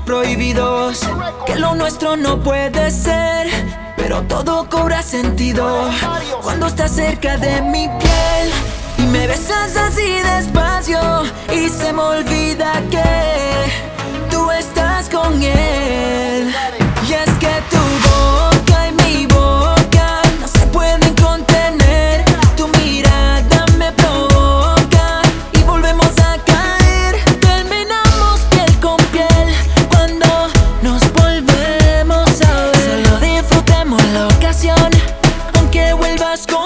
prohibidos, que lo nuestro no puede ser, pero todo cobra sentido cuando estás cerca de mi piel y me besas así despacio y se me olvida que tú estás con él. Y es que tu boca y mi boca no se pueden contener, tu mirada me provoca y volvemos a caer. Terminamos piel con piel cuando nos volvemos a ver. Solo disfrutemos la ocasión, aunque vuelvas con